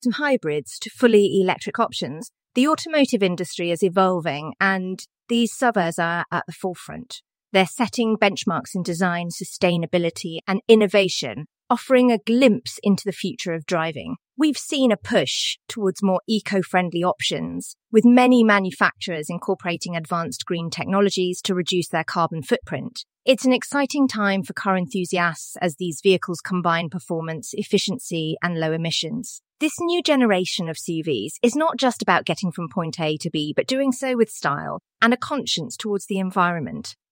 from hybrids to fully electric options, the automotive industry is evolving, and these suburbs are at the forefront. They're setting benchmarks in design, sustainability, and innovation, offering a glimpse into the future of driving. We've seen a push towards more eco-friendly options, with many manufacturers incorporating advanced green technologies to reduce their carbon footprint. It's an exciting time for car enthusiasts as these vehicles combine performance, efficiency, and low emissions. This new generation of CVs is not just about getting from point A to B, but doing so with style and a conscience towards the environment.